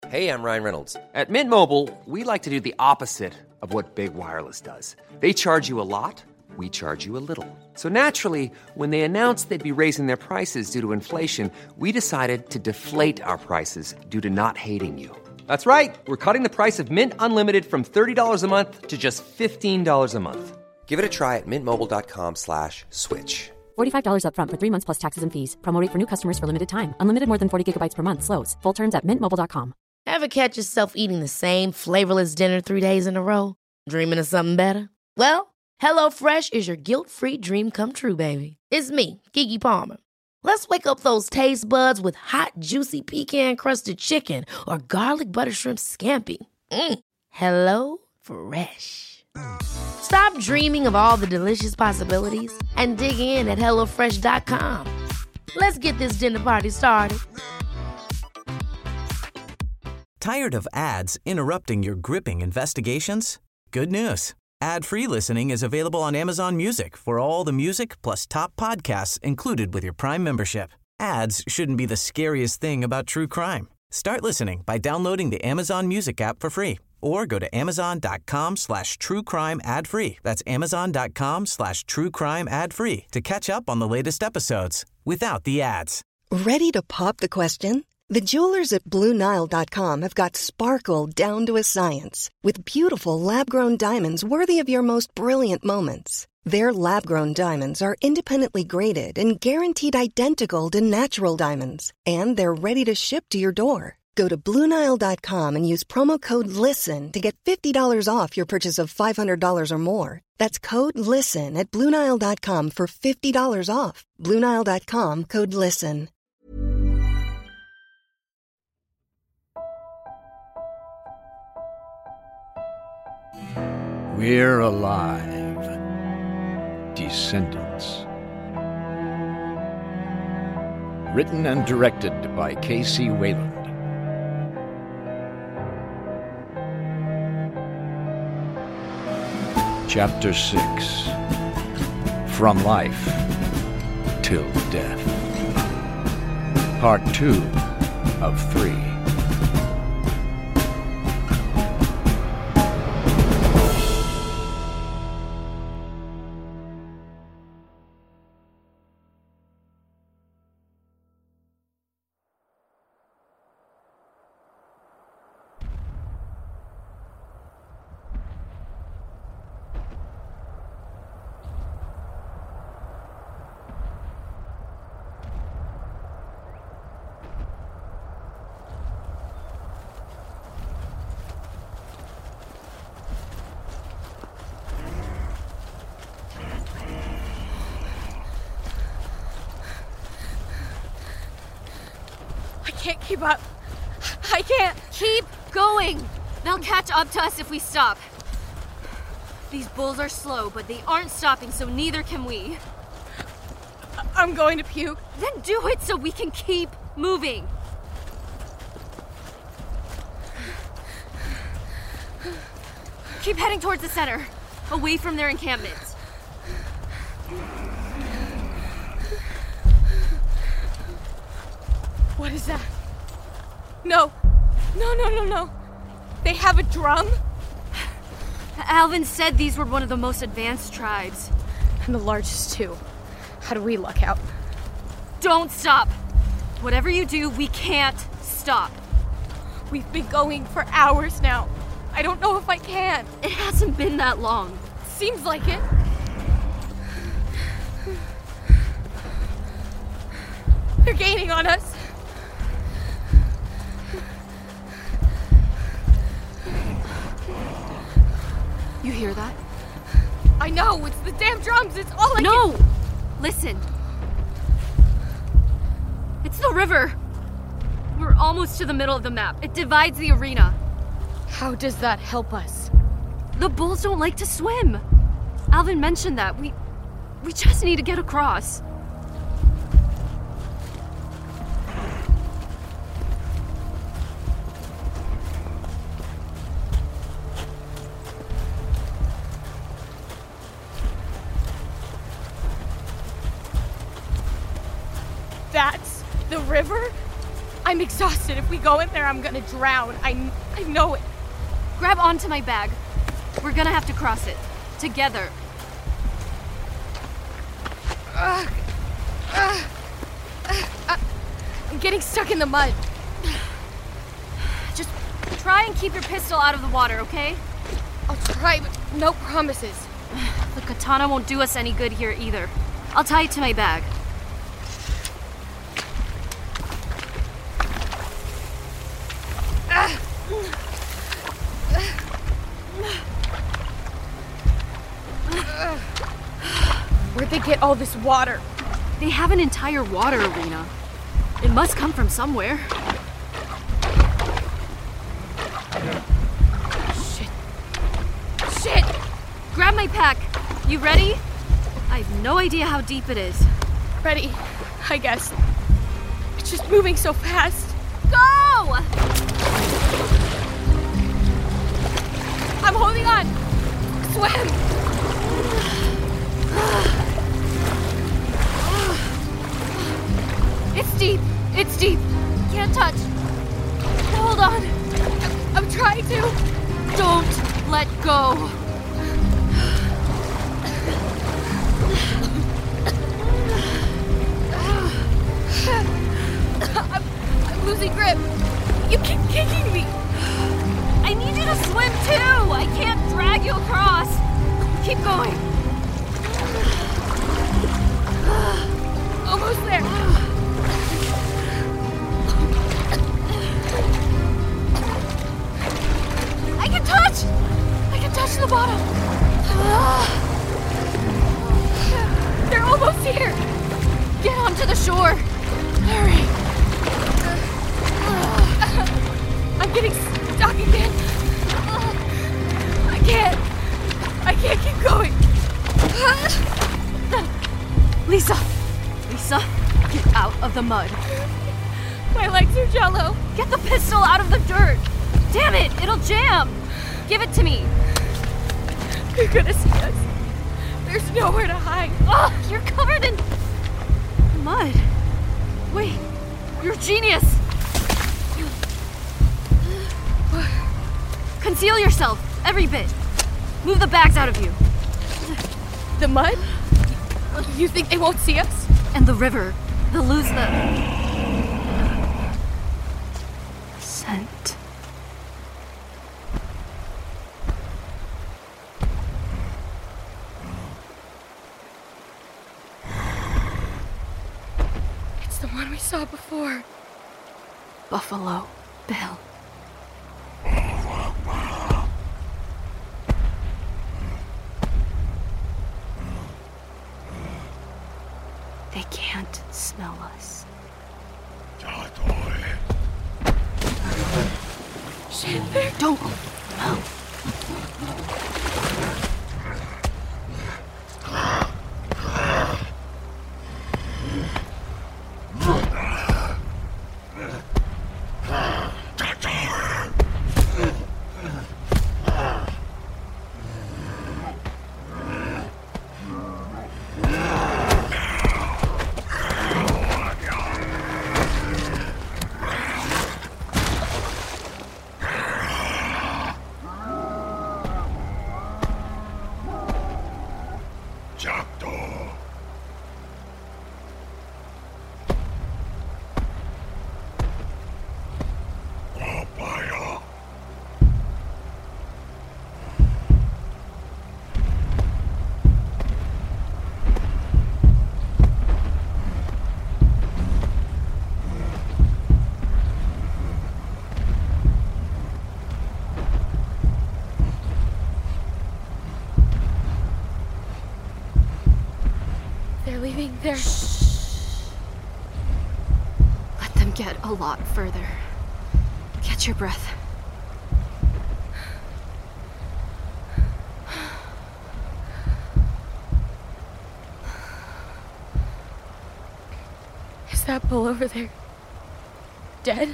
Hey, I'm Ryan Reynolds. At Mint Mobile, we like to do the opposite of what Big Wireless does. They charge you a lot, we charge you a little. So naturally, when they announced they'd be raising their prices due to inflation, we decided to deflate our prices due to not hating you. That's right. We're cutting the price of Mint Unlimited from $30 a month to just $15 a month. Give it a try at mintmobile.com/switch. $45 up front for 3 months plus taxes and fees. Promo rate for new customers for limited time. Unlimited more than 40 gigabytes per month. Slows full terms at mintmobile.com. Ever catch yourself eating the same flavorless dinner 3 days in a row? Dreaming of something better? Well, HelloFresh is your guilt-free dream come true, baby. It's me, Keke Palmer. Let's wake up those taste buds with hot, juicy pecan-crusted chicken or garlic butter shrimp scampi. Hello Fresh. Stop dreaming of all the delicious possibilities and dig in at HelloFresh.com. Let's get this dinner party started. Tired of ads interrupting your gripping investigations? Good news. Ad-free listening is available on Amazon Music for all the music plus top podcasts included with your Prime membership. Ads shouldn't be the scariest thing about true crime. Start listening by downloading the Amazon Music app for free or go to amazon.com/truecrime ad-free. That's amazon.com/truecrime ad-free to catch up on the latest episodes without the ads. Ready to pop the question? The jewelers at BlueNile.com have got sparkle down to a science with beautiful lab-grown diamonds worthy of your most brilliant moments. Their lab-grown diamonds are independently graded and guaranteed identical to natural diamonds, and they're ready to ship to your door. Go to BlueNile.com and use promo code LISTEN to get $50 off your purchase of $500 or more. That's code LISTEN at BlueNile.com for $50 off. BlueNile.com, code LISTEN. We're alive. Descendants. Written and directed by K.C. Wayland. Chapter 6. From Life Till Death. Part 2 of 3. I can't keep up. I can't. Keep going. They'll catch up to us if we stop. These bulls are slow, but they aren't stopping, so neither can we. I'm going to puke. Then do it so we can keep moving. Keep heading towards the center, away from their encampment. What is that? No. No. They have a drum? Alvin said these were one of the most advanced tribes. And the largest, too. How do we luck out? Don't stop. Whatever you do, we can't stop. We've been going for hours now. I don't know if I can. It hasn't been that long. Seems like it. They're gaining on us. You hear that? I know, it's the damn drums. It's all I No! can... Listen. It's the river. We're almost to the middle of the map. It divides the arena. How does that help us? The bulls don't like to swim. Alvin mentioned that. We just need to get across. That's the river? I'm exhausted. If we go in there, I'm gonna drown. I know it. Grab onto my bag. We're gonna have to cross it. Together. I'm getting stuck in the mud. Just try and keep your pistol out of the water, okay? I'll try, but no promises. The katana won't do us any good here either. I'll tie it to my bag. Where'd they get all this water? They have an entire water arena. It must come from somewhere. Shit! Grab my pack. You ready? I have no idea how deep it is. Ready, I guess. It's just moving so fast. Go! I'm holding on. Swim! It's deep. It's deep. Can't touch. Hold on. I'm trying to. Don't let go. I'm losing grip. You keep kicking me. I need you to swim too. I can't drag you across. Keep going. Almost there. I can touch the bottom. They're almost here. Get onto the shore. Hurry. I'm getting stuck again. I can't keep going. Lisa, get out of the mud. My legs are jello. Get the pistol out of the dirt. Damn it, it'll jam. Give it to me. They're gonna see us. There's nowhere to hide. Oh, you're covered in mud. Wait, you're a genius. Conceal yourself, every bit. Move the bags out of you. The mud? You think they won't see us? And the river. They'll lose the scent. It's the one we saw before. Buffalo Bill. They can't smell us. Shit, don't go. No. They're leaving their... Let them get a lot further. Catch your breath. Is that bull over there dead?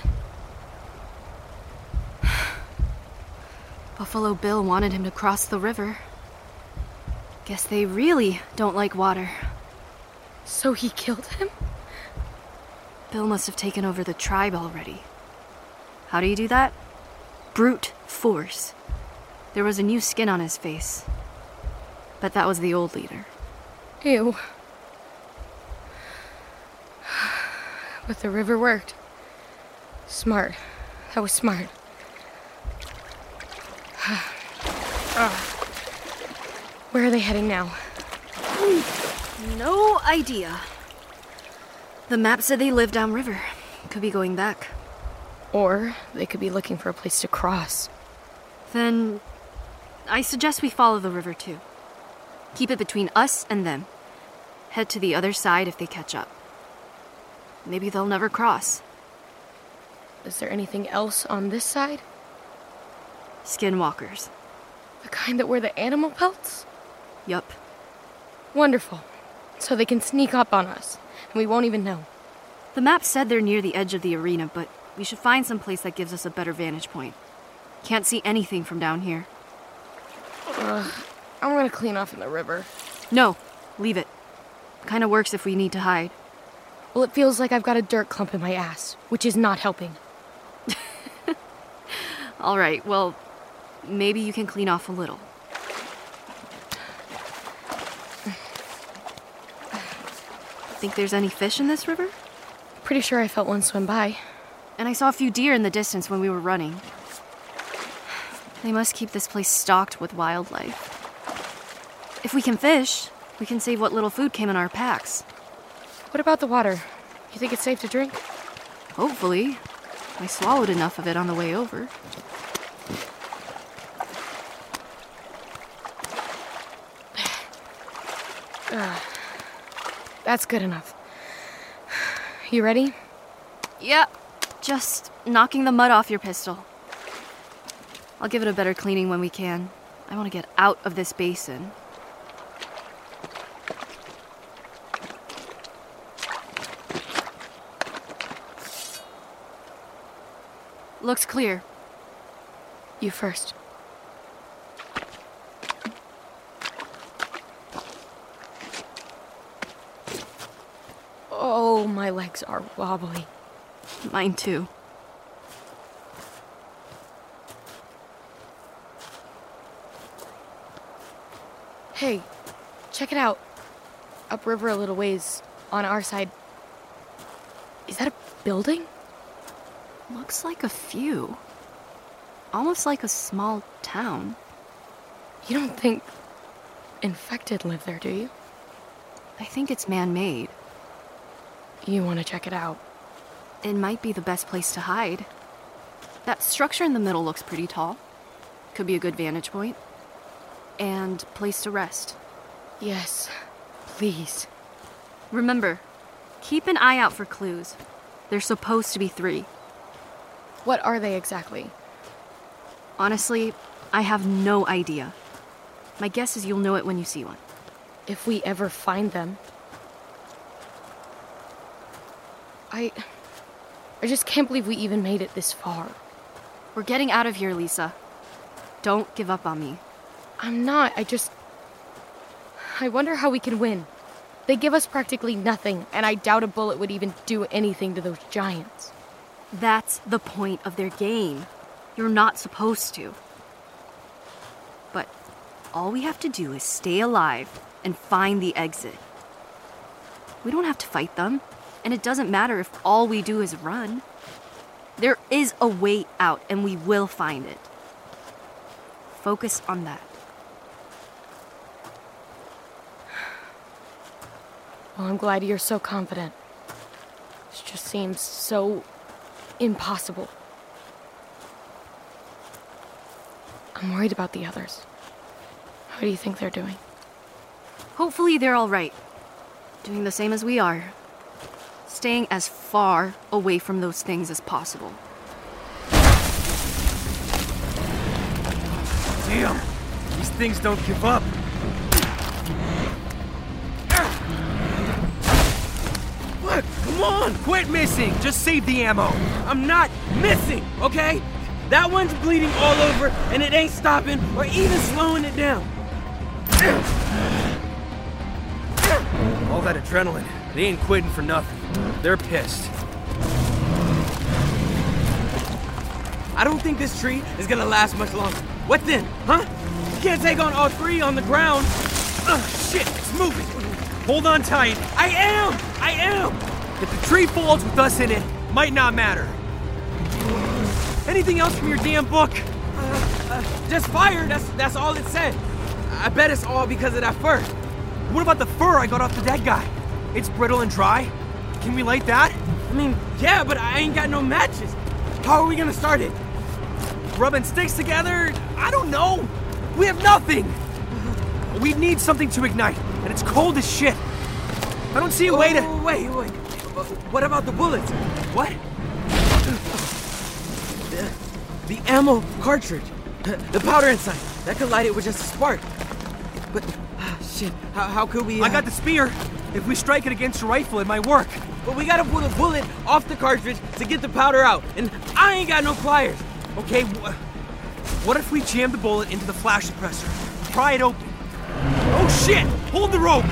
Buffalo Bill wanted him to cross the river. Guess they really don't like water. So he killed him? Bill must have taken over the tribe already. How do you do that? Brute force. There was a new skin on his face. Bet that was the old leader. Ew. But the river worked. Smart. That was smart. Where are they heading now? No idea. The map said they live downriver. Could be going back. Or they could be looking for a place to cross. Then I suggest we follow the river too. Keep it between us and them. Head to the other side if they catch up. Maybe they'll never cross. Is there anything else on this side? Skinwalkers. The kind that wear the animal pelts? Yup. Wonderful. So they can sneak up on us, and we won't even know. The map said they're near the edge of the arena, but we should find some place that gives us a better vantage point. Can't see anything from down here. I'm gonna clean off in the river. No, leave it. Kinda works if we need to hide. Well, it feels like I've got a dirt clump in my ass, which is not helping. All right, well, maybe you can clean off a little. Think there's any fish in this river? Pretty sure I felt one swim by. And I saw a few deer in the distance when we were running. They must keep this place stocked with wildlife. If we can fish, we can save what little food came in our packs. What about the water? You think it's safe to drink? Hopefully. I swallowed enough of it on the way over. That's good enough. You ready? Yeah, just knocking the mud off your pistol. I'll give it a better cleaning when we can. I want to get out of this basin. Looks clear. You first. Oh, my legs are wobbly. Mine too. Hey, check it out. Upriver a little ways, on our side. Is that a building? Looks like a few. Almost like a small town. You don't think infected live there, do you? I think it's man-made. You want to check it out? It might be the best place to hide. That structure in the middle looks pretty tall. Could be a good vantage point. And place to rest. Yes, please. Remember, keep an eye out for clues. There's supposed to be 3. What are they exactly? Honestly, I have no idea. My guess is you'll know it when you see one. If we ever find them. I just can't believe we even made it this far. We're getting out of here, Lisa. Don't give up on me. I'm not. I wonder how we can win. They give us practically nothing, and I doubt a bullet would even do anything to those giants. That's the point of their game. You're not supposed to. But all we have to do is stay alive and find the exit. We don't have to fight them, and it doesn't matter if all we do is run. There is a way out, and we will find it. Focus on that. Well, I'm glad you're so confident. This just seems so impossible. I'm worried about the others. How do you think they're doing? Hopefully they're all right. Doing the same as we are. Staying as far away from those things as possible. Damn! These things don't give up. What? Come on! Quit missing! Just save the ammo! I'm not missing, okay? That one's bleeding all over, and it ain't stopping or even slowing it down. All that adrenaline, they ain't quitting for nothing. They're pissed. I don't think this tree is gonna last much longer. What then, huh? You can't take on all three on the ground. Shit, it's moving. Hold on tight. I am! If the tree falls with us in it, might not matter. Anything else from your damn book? Just fire, that's all it said. I bet it's all because of that fur. What about the fur I got off the dead guy? It's brittle and dry. Can we light that? I mean, yeah, but I ain't got no matches. How are we gonna start it? Rubbing sticks together? I don't know. We have nothing. We need something to ignite, and it's cold as shit. I don't see a way to... Wait. What about the bullets? What? The ammo cartridge. The powder inside. That could light it with just a spark. But, shit, how could we... I got the spear. If we strike it against a rifle, it might work. But we gotta pull the bullet off the cartridge to get the powder out. And I ain't got no pliers. Okay, what if we jam the bullet into the flash suppressor? Pry it open. Oh shit! Hold the rope!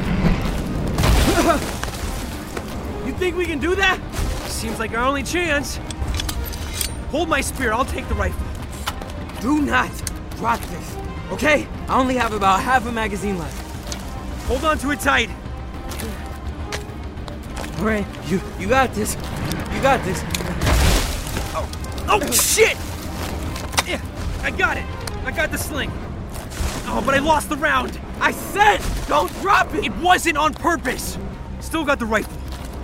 You think we can do that? Seems like our only chance. Hold my spear, I'll take the rifle. Do not drop this, okay? I only have about half a magazine left. Hold on to it tight. All right, you got this. You got this. Oh shit! Yeah, I got it. I got the sling. Oh, but I lost the round. I said, don't drop it. It wasn't on purpose. Still got the rifle.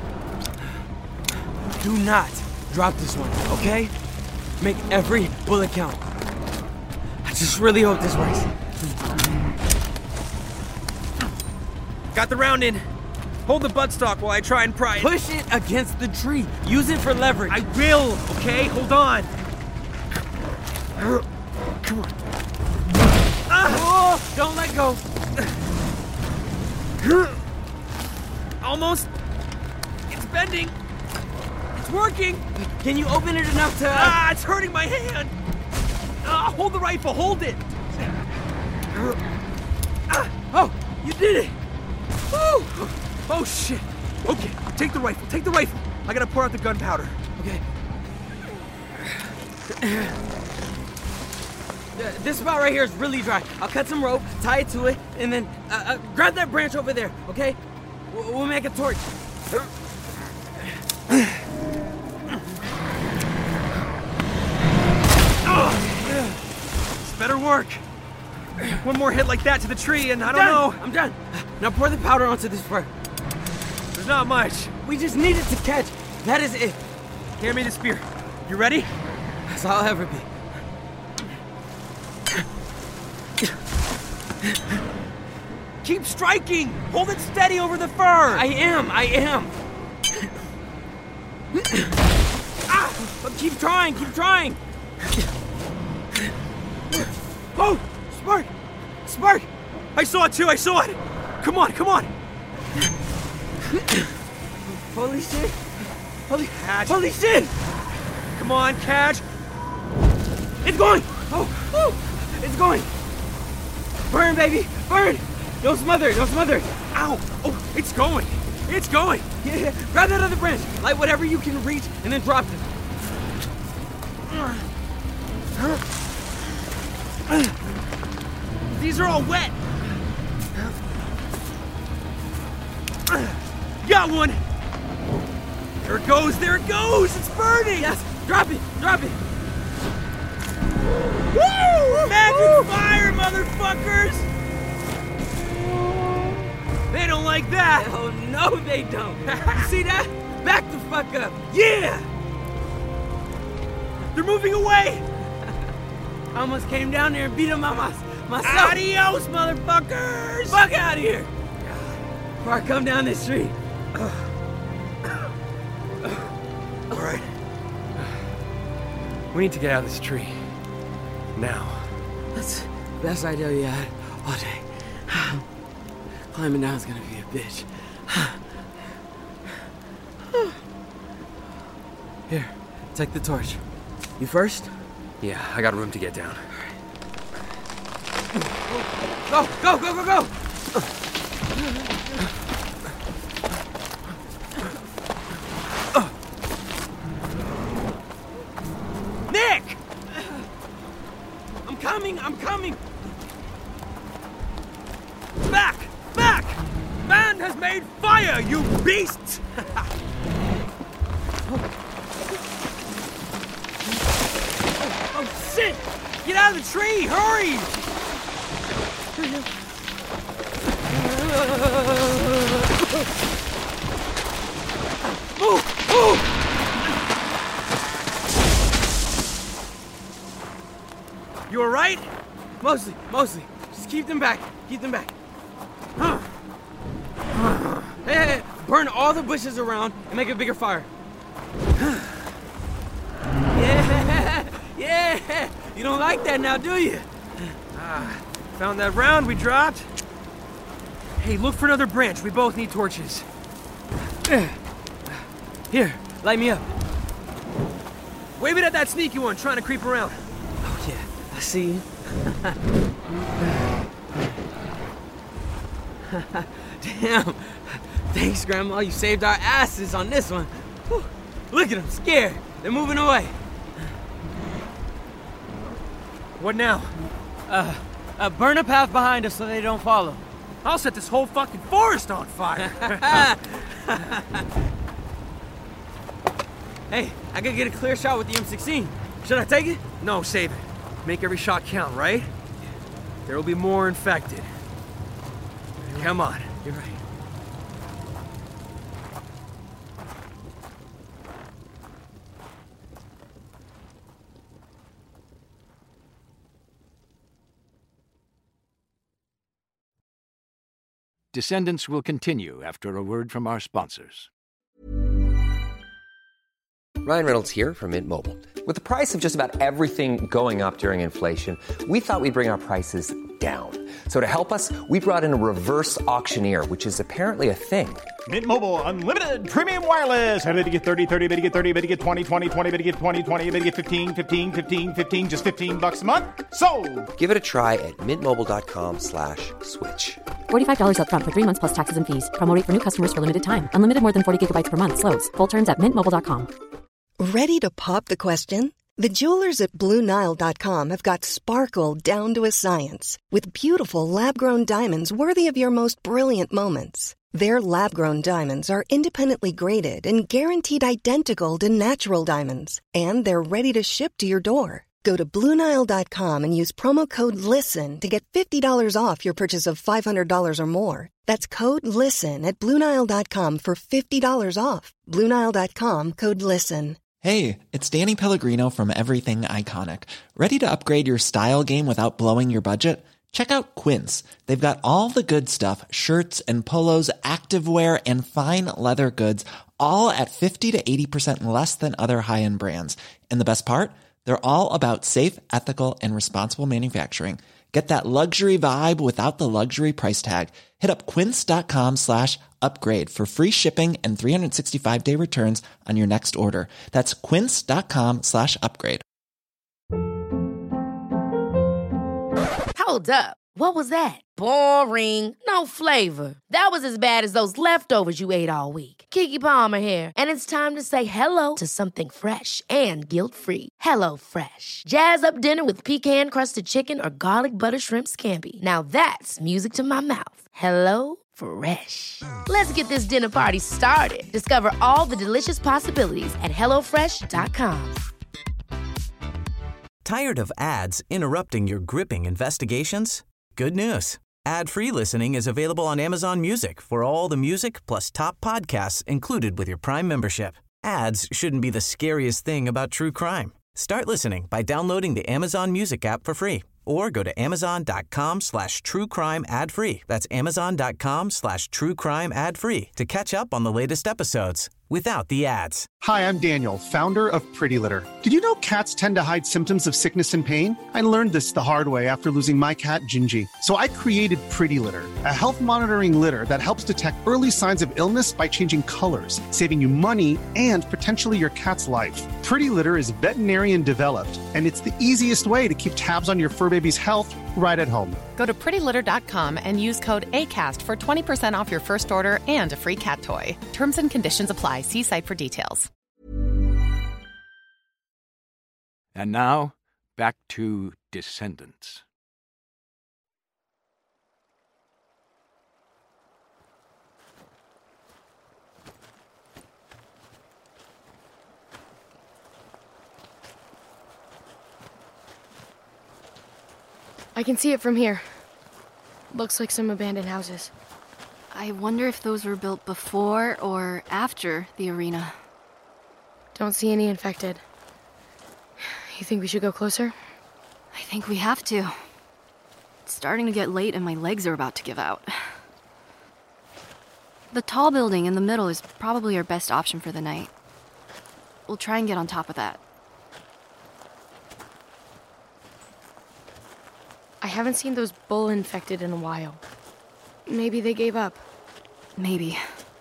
Do not drop this one, okay? Make every bullet count. I just really hope this works. Got the round in. Hold the buttstock while I try and pry it. Push it against the tree. Use it for leverage. I will, okay? Hold on. Come on. Oh, don't let go. Almost. It's bending. It's working. Can you open it enough to... It's hurting my hand. Hold the rifle. Hold it. Oh, you did it. Woo. Oh, shit. Okay, take the rifle. Take the rifle. I gotta pour out the gunpowder. Okay. This spot right here is really dry. I'll cut some rope, tie it to it, and then grab that branch over there, okay? We'll make a torch. This better work. One more hit like that to the tree and I don't know. I'm done. Now pour the powder onto this fur. There's not much. We just need it to catch. That is it. Hand me the spear. You ready? That's all I'll ever be. Keep striking! Hold it steady over the fur! I am! But keep trying! Oh! Spark! I saw it too, I saw it! Come on! Holy shit! Catch. Holy shit! Come on, catch! It's going! Oh! It's going! Burn, baby! Burn! Don't smother! Ow! Oh, it's going! Yeah, grab that other branch! Light whatever you can reach and then drop it. These are all wet! Got one! There it goes! It's burning! Yes! Drop it! Woo! Magic fire, motherfuckers! They don't like that! Oh, no, they don't! You see that? Back the fuck up! Yeah! They're moving away! I almost came down there and beat them myself! Adios, motherfuckers! Fuck out of here! Before I come down this street. Alright. We need to get out of this tree. Now. That's the best idea you had all day. Climbing down is gonna be a bitch. Here, take the torch. You first? Yeah, I got room to get down. Go! Nick! coming! Back! Man has made fire, you beasts! Oh, shit! Get out of the tree! Hurry! Move! You all right? Mostly. Just keep them back. Hey, burn all the bushes around and make a bigger fire. Yeah! You don't like that now, do you? Found that round we dropped. Hey, look for another branch. We both need torches. Here, light me up. Wave it at that sneaky one trying to creep around. Oh, yeah, I see you. Damn. Thanks, Grandma. You saved our asses on this one. Whew. Look at them, scared. They're moving away. What now? Burn a path behind us so they don't follow. I'll set this whole fucking forest on fire. Hey, I could get a clear shot with the M16. Should I take it? No, save it. Make every shot count, right? There will be more infected. Come on. You're right. Descendants will continue after a word from our sponsors. Ryan Reynolds here from Mint Mobile. With the price of just about everything going up during inflation, we thought we'd bring our prices down. So to help us, we brought in a reverse auctioneer, which is apparently a thing. Mint Mobile Unlimited Premium Wireless. How to get 30, 30, bit to get 30, bit to get 20, 20, 20, bit to get 20, 20, bit to get 15, 15, 15, 15, just $15 a month? Sold! Give it a try at mintmobile.com/switch. $45 up front for 3 months plus taxes and fees. Promo rate for new customers for limited time. Unlimited more than 40 gigabytes per month. Slows full terms at mintmobile.com. Ready to pop the question? The jewelers at BlueNile.com have got sparkle down to a science with beautiful lab-grown diamonds worthy of your most brilliant moments. Their lab-grown diamonds are independently graded and guaranteed identical to natural diamonds, and they're ready to ship to your door. Go to BlueNile.com and use promo code LISTEN to get $50 off your purchase of $500 or more. That's code LISTEN at BlueNile.com for $50 off. BlueNile.com, code LISTEN. Hey, it's Danny Pellegrino from Everything Iconic. Ready to upgrade your style game without blowing your budget? Check out Quince. They've got all the good stuff, shirts and polos, activewear, and fine leather goods, all at 50 to 80% less than other high-end brands. And the best part? They're all about safe, ethical, and responsible manufacturing. Get that luxury vibe without the luxury price tag. Hit up quince.com/upgrade for free shipping and 365-day returns on your next order. That's quince.com/upgrade. Hold up. What was that? Boring. No flavor. That was as bad as those leftovers you ate all week. Keke Palmer here, and it's time to say hello to something fresh and guilt-free. Hello Fresh. Jazz up dinner with pecan-crusted chicken or garlic butter shrimp scampi. Now that's music to my mouth. Hello Fresh. Let's get this dinner party started. Discover all the delicious possibilities at HelloFresh.com. Tired of ads interrupting your gripping investigations? Good news. Ad-free listening is available on Amazon Music for all the music plus top podcasts included with your Prime membership. Ads shouldn't be the scariest thing about true crime. Start listening by downloading the Amazon Music app for free or go to amazon.com/truecrime ad-free. That's amazon.com/truecrime ad-free to catch up on the latest episodes without the ads. Hi, I'm Daniel, founder of Pretty Litter. Did you know cats tend to hide symptoms of sickness and pain? I learned this the hard way after losing my cat, Gingy. So I created Pretty Litter, a health monitoring litter that helps detect early signs of illness by changing colors, saving you money and potentially your cat's life. Pretty Litter is veterinarian developed, and it's the easiest way to keep tabs on your fur baby's health right at home. Go to prettylitter.com and use code ACAST for 20% off your first order and a free cat toy. Terms and conditions apply. See site for details. And now, back to Descendants. I can see it from here. Looks like some abandoned houses. I wonder if those were built before or after the arena. Don't see any infected. You think we should go closer? I think we have to. It's starting to get late and my legs are about to give out. The tall building in the middle is probably our best option for the night. We'll try and get on top of that. I haven't seen those bull infected in a while. Maybe they gave up. Maybe.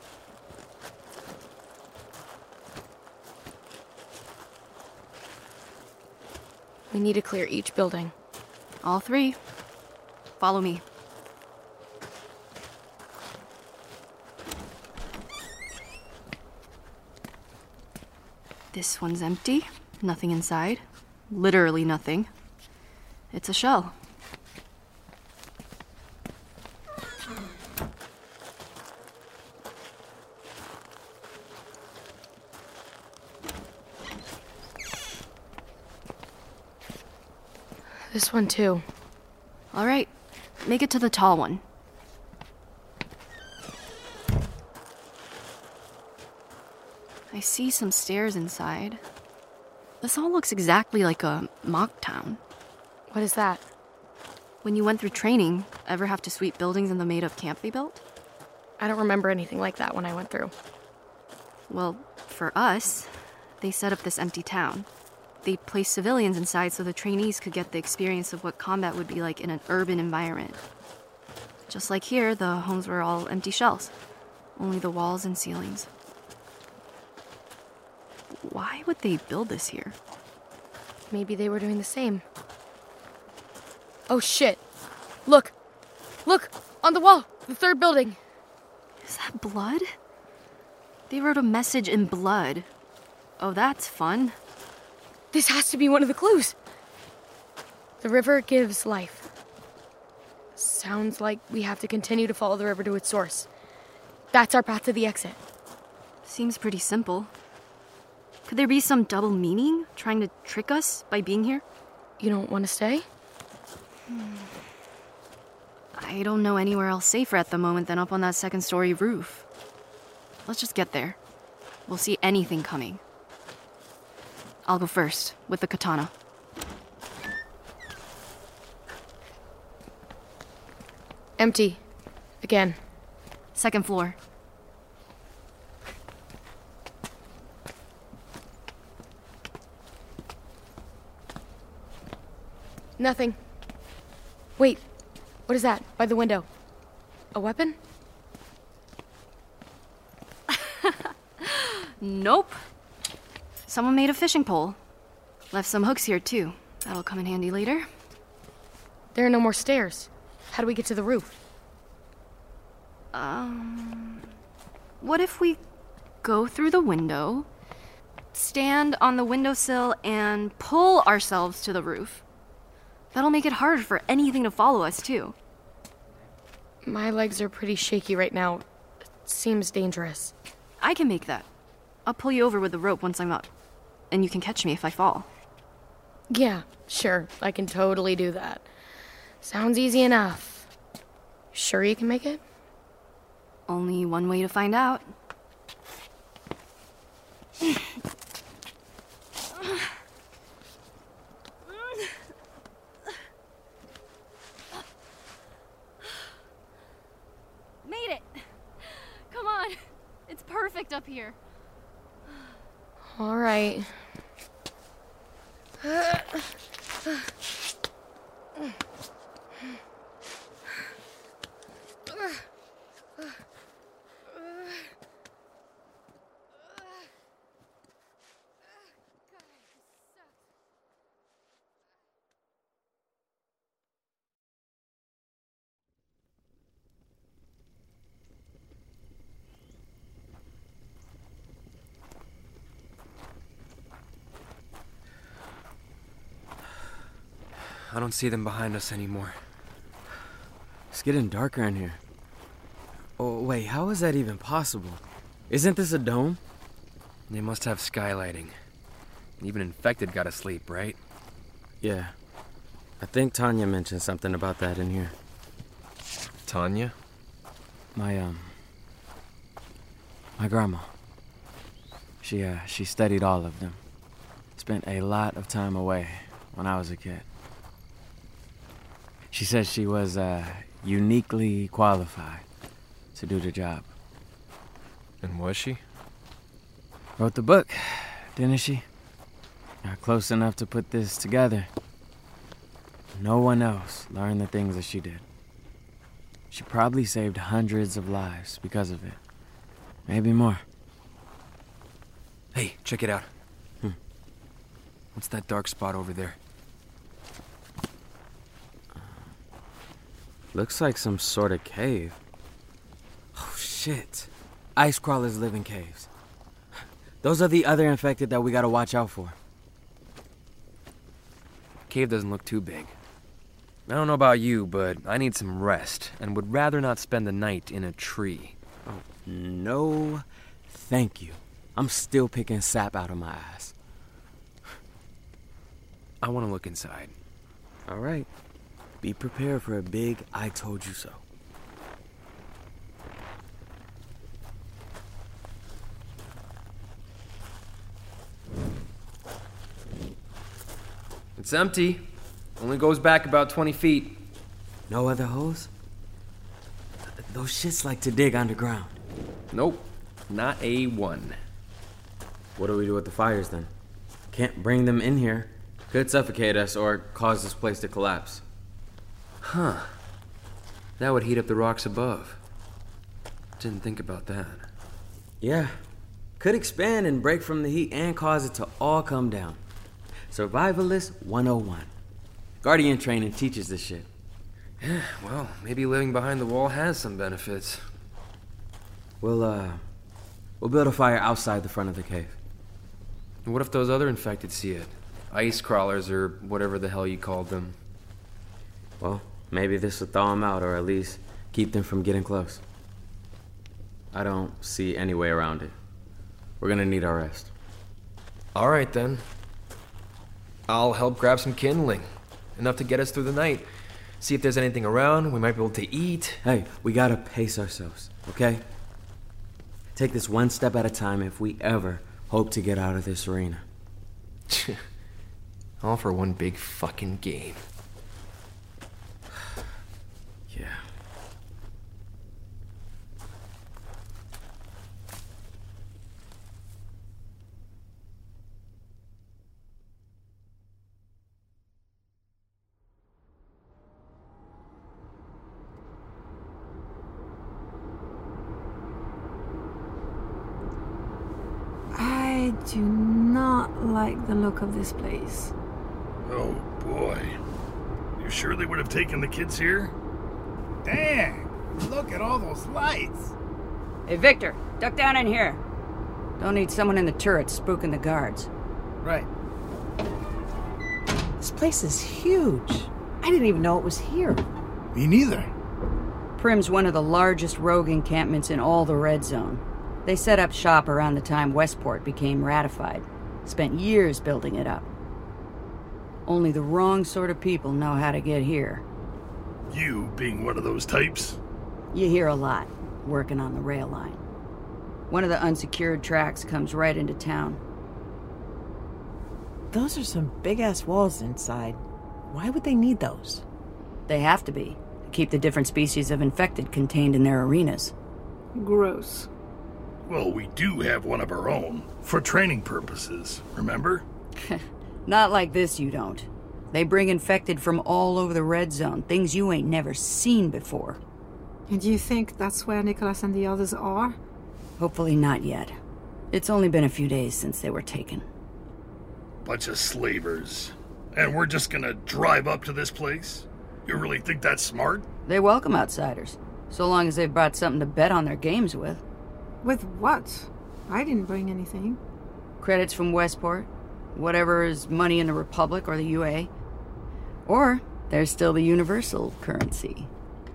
We need to clear each building. All three. Follow me. This one's empty. Nothing inside. Literally nothing. It's a shell. This one too. All right, make it to the tall one. I see some stairs inside. This all looks exactly like a mock town. What is that? When you went through training, ever have to sweep buildings in the made-of camp they built? I don't remember anything like that when I went through. Well, for us, they set up this empty town. They placed civilians inside so the trainees could get the experience of what combat would be like in an urban environment. Just like here, the homes were all empty shells. Only the walls and ceilings. Why would they build this here? Maybe they were doing the same. Oh shit! Look! Look! On the wall! The third building! Is that blood? They wrote a message in blood. Oh, that's fun. This has to be one of the clues. The river gives life. Sounds like we have to continue to follow the river to its source. That's our path to the exit. Seems pretty simple. Could there be some double meaning, trying to trick us by being here? You don't want to stay? I don't know anywhere else safer at the moment than up on that second-story roof. Let's just get there. We'll see anything coming. I'll go first, with the katana. Empty. Again. Second floor. Nothing. Wait. What is that? By the window. A weapon? Nope. Someone made a fishing pole. Left some hooks here, too. That'll come in handy later. There are no more stairs. How do we get to the roof? What if we go through the window, stand on the windowsill, and pull ourselves to the roof? That'll make it harder for anything to follow us, too. My legs are pretty shaky right now. It seems dangerous. I can make that. I'll pull you over with the rope once I'm up. And you can catch me if I fall. Yeah, sure. I can totally do that. Sounds easy enough. Sure you can make it? Only one way to find out. Made it! Come on. It's perfect up here. All right. I don't see them behind us anymore. It's getting darker in here. Oh, wait, how is that even possible? Isn't this a dome? They must have skylighting. Even infected gotta sleep, right? Yeah. I think Tanya mentioned something about that in here. Tanya? My grandma. She studied all of them. Spent a lot of time away when I was a kid. She said she was uniquely qualified to do the job. And was she? Wrote the book, didn't she? Not close enough to put this together. No one else learned the things that she did. She probably saved hundreds of lives because of it. Maybe more. Hey, check it out. What's that dark spot over there? Looks like some sort of cave. Oh, shit. Ice crawlers live in caves. Those are the other infected that we gotta watch out for. Cave doesn't look too big. I don't know about you, but I need some rest and would rather not spend the night in a tree. Oh, no, thank you. I'm still picking sap out of my ass. I want to look inside. All right. Be prepared for a big I told you so. It's empty. Only goes back about 20 feet. No other holes? Those shits like to dig underground. Nope. Not a one. What do we do with the fires then? Can't bring them in here. Could suffocate us or cause this place to collapse. Huh. That would heat up the rocks above. Didn't think about that. Yeah. Could expand and break from the heat and cause it to all come down. Survivalist 101. Guardian training teaches this shit. Yeah, well, maybe living behind the wall has some benefits. We'll build a fire outside the front of the cave. And what if those other infected see it? Ice crawlers or whatever the hell you called them. Well, maybe this will thaw them out or at least keep them from getting close. I don't see any way around it. We're gonna need our rest. All right, then. I'll help grab some kindling. Enough to get us through the night. See if there's anything around we might be able to eat. Hey, we gotta pace ourselves, okay? Take this one step at a time if we ever hope to get out of this arena. All for one big fucking game. Yeah. I do not like the look of this place. Oh boy. You sure they would have taken the kids here? Dang! Look at all those lights! Hey, Victor, duck down in here. Don't need someone in the turret spooking the guards. Right. This place is huge. I didn't even know it was here. Me neither. Prim's one of the largest rogue encampments in all the Red Zone. They set up shop around the time Westport became ratified. Spent years building it up. Only the wrong sort of people know how to get here. You being one of those types? You hear a lot, working on the rail line. One of the unsecured tracks comes right into town. Those are some big-ass walls inside. Why would they need those? They have to be, to keep the different species of infected contained in their arenas. Gross. Well, we do have one of our own, for training purposes, remember? Not like this, you don't. They bring infected from all over the Red Zone, things you ain't never seen before. And do you think that's where Nicholas and the others are? Hopefully not yet. It's only been a few days since they were taken. Bunch of slavers. And we're just gonna drive up to this place? You really think that's smart? They welcome outsiders, so long as they've brought something to bet on their games with. With what? I didn't bring anything. Credits from Westport, whatever is money in the Republic or the UA. Or there's still the universal currency.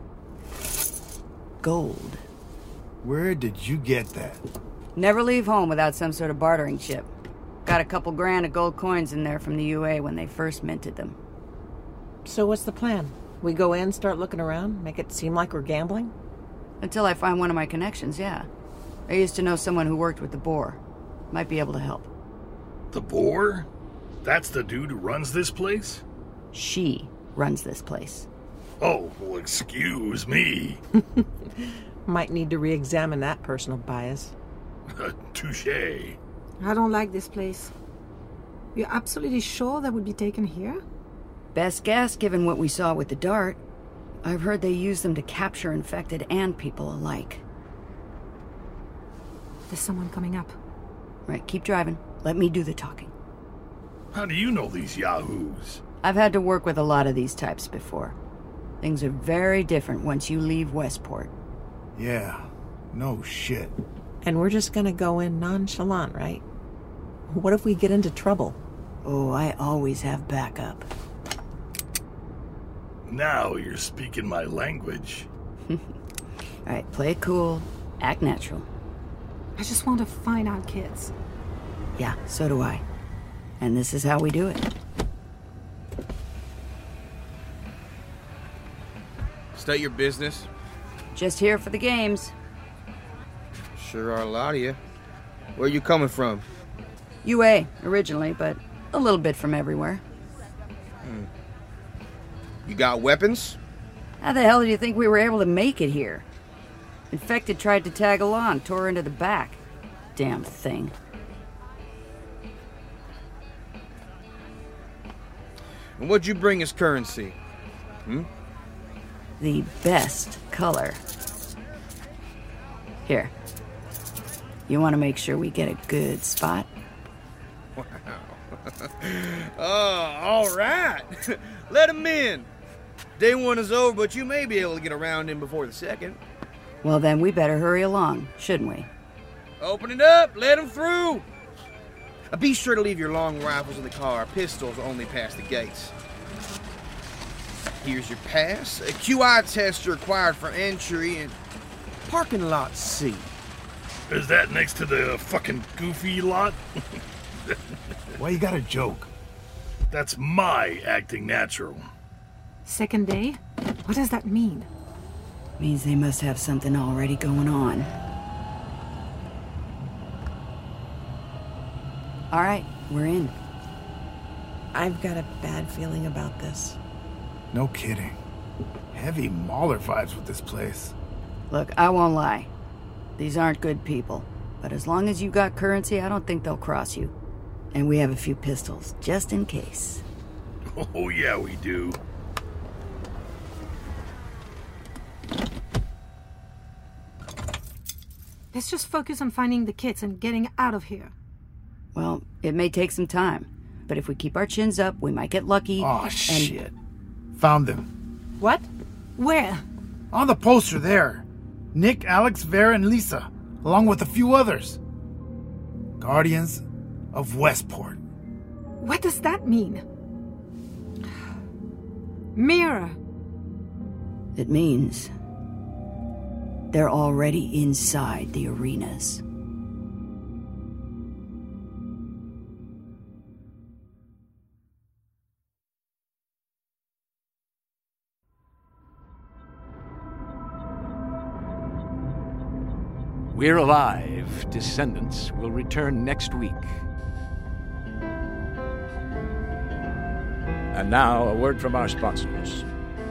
Gold. Where did you get that? Never leave home without some sort of bartering chip. Got a couple grand of gold coins in there from the UA when they first minted them. So what's the plan? We go in, start looking around, make it seem like we're gambling? Until I find one of my connections, yeah. I used to know someone who worked with the Boar. Might be able to help. The Boar? That's the dude who runs this place? She runs this place. Oh, well, excuse me. Might need to re-examine that personal bias. Touché. I don't like this place. You're absolutely sure that would be taken here? Best guess, given what we saw with the dart. I've heard they use them to capture infected and people alike. There's someone coming up. Right, keep driving. Let me do the talking. How do you know these yahoos? I've had to work with a lot of these types before. Things are very different once you leave Westport. Yeah, no shit. And we're just gonna go in nonchalant, right? What if we get into trouble? Oh, I always have backup. Now you're speaking my language. Alright, play it cool. Act natural. I just want to find our kids. Yeah, so do I. And this is how we do it. State your business. Just here for the games. Sure are a lot of you. Where you coming from? UA, originally, but a little bit from everywhere. You got weapons? How the hell do you think we were able to make it here? Infected tried to tag along, tore into the back. Damn thing. And what'd you bring as currency? The best color. Here. You want to make sure we get a good spot? Wow. Oh, all right. Let him in. Day one is over, but you may be able to get around him before the second. Well, then we better hurry along, shouldn't we? Open it up. Let him through. Be sure to leave your long rifles in the car. Pistols only pass the gates. Here's your pass. A QI test required for entry and parking lot C. Is that next to the fucking goofy lot? Why you gotta joke? That's my acting natural. Second day? What does that mean? Means they must have something already going on. All right, we're in. I've got a bad feeling about this. No kidding. Heavy Mauler vibes with this place. Look, I won't lie. These aren't good people. But as long as you got currency, I don't think they'll cross you. And we have a few pistols, just in case. Oh, yeah, we do. Let's just focus on finding the kids and getting out of here. Well, it may take some time. But if we keep our chins up, we might get lucky. Oh, shit. Found them. What? Where? On the poster there. Nick, Alex, Vera, and Lisa, along with a few others. Guardians of Westport. What does that mean? Mira. It means they're already inside the arenas. We're Alive, Descendants will return next week. And now, a word from our sponsors.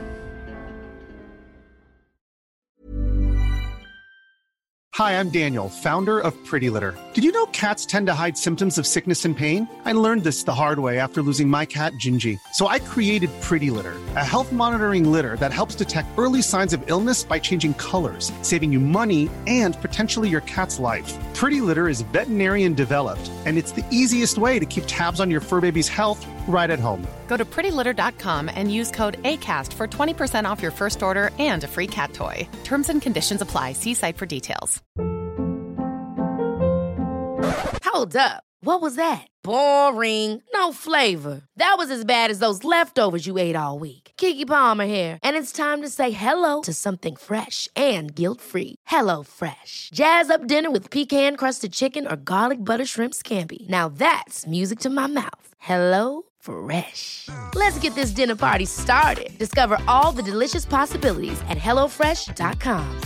Hi, I'm Daniel, founder of Pretty Litter. Did you know cats tend to hide symptoms of sickness and pain? I learned this the hard way after losing my cat, Gingy. So I created Pretty Litter, a health monitoring litter that helps detect early signs of illness by changing colors, saving you money and potentially your cat's life. Pretty Litter is veterinarian developed, and it's the easiest way to keep tabs on your fur baby's health right at home. Go to prettylitter.com and use code ACAST for 20% off your first order and a free cat toy. Terms and conditions apply. See site for details. Hold up. What was that? Boring. No flavor. That was as bad as those leftovers you ate all week. Keke Palmer here, and it's time to say hello to something fresh and guilt-free. Hello Fresh. Jazz up dinner with pecan-crusted chicken or garlic butter shrimp scampi. Now that's music to my mouth. Hello Fresh. Let's get this dinner party started. Discover all the delicious possibilities at HelloFresh.com.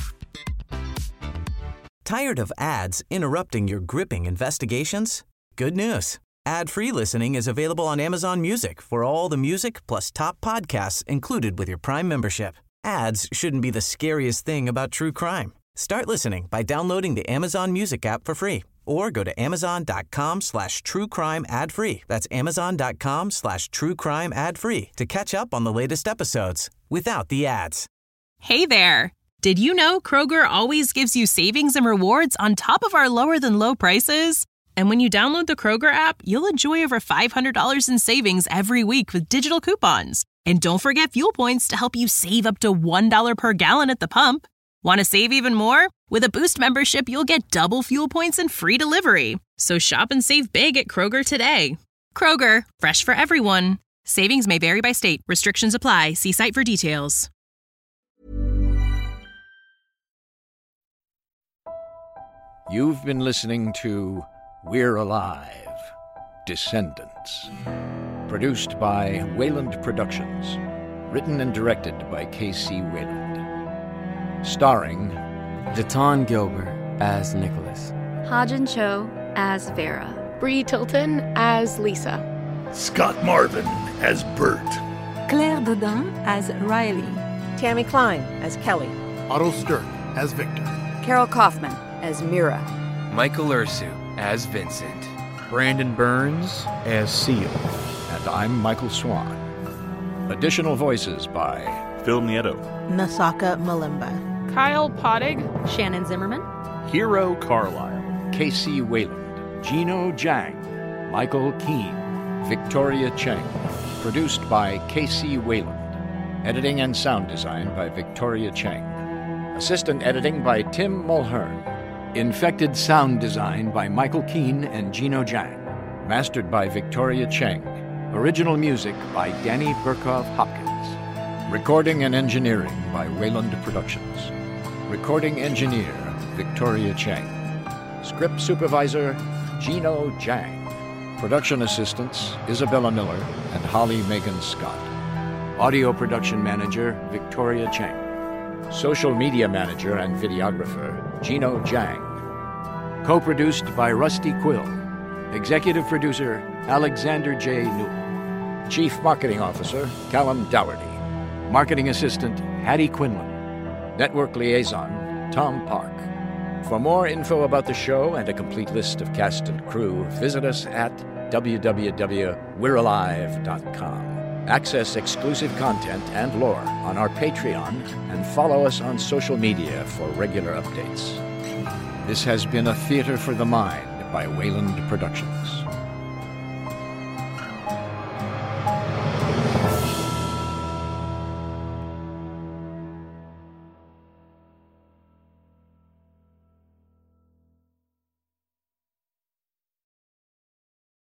Tired of ads interrupting your gripping investigations? Good news. Ad-free listening is available on Amazon Music for all the music plus top podcasts included with your Prime membership. Ads shouldn't be the scariest thing about true crime. Start listening by downloading the Amazon Music app for free or go to amazon.com/truecrime ad-free. That's amazon.com/truecrime ad-free to catch up on the latest episodes without the ads. Hey there. Did you know Kroger always gives you savings and rewards on top of our lower-than-low prices? And when you download the Kroger app, you'll enjoy over $500 in savings every week with digital coupons. And don't forget fuel points to help you save up to $1 per gallon at the pump. Want to save even more? With a Boost membership, you'll get double fuel points and free delivery. So shop and save big at Kroger today. Kroger, fresh for everyone. Savings may vary by state. Restrictions apply. See site for details. You've been listening to We're Alive, Descendants. Produced by Wayland Productions. Written and directed by K.C. Wayland. Starring Daton Gilbert as Nicholas. Ha-Jin Cho as Vera. Bree Tilton as Lisa. Scott Marvin as Bert. Claire Dodin as Riley. Tammy Klein as Kelly. Otto Stirk as Victor. Carol Kaufman as Mira. Michael Ursu as Vincent. Brandon Burns as Seal. And I'm Michael Swan. Additional voices by Phil Nieto, Nasaka Malimba, Kyle Pottig, Shannon Zimmerman, Hero Carlisle, K.C. Wayland, Gino Jang, Michael Keane, Victoria Cheng. Produced by K.C. Wayland. Editing and sound design by Victoria Cheng. Assistant editing by Tim Mulhern. Infected sound design by Michael Keane and Gino Jang. Mastered by Victoria Cheng. Original music by Danny Burkhoff Hopkins. Recording and engineering by Wayland Productions. Recording engineer Victoria Cheng. Script supervisor Gino Jang. Production assistants Isabella Miller and Holly Megan Scott. Audio production manager Victoria Cheng. Social media manager and videographer Gino Jang. Co-produced by Rusty Quill. Executive producer Alexander J. Newell. Chief Marketing Officer Callum Dougherty. Marketing Assistant Hattie Quinlan. Network Liaison Tom Park. For more info about the show and a complete list of cast and crew, visit us at www.we'realive.com. Access exclusive content and lore on our Patreon and follow us on social media for regular updates. This has been a Theater for the Mind by Wayland Productions.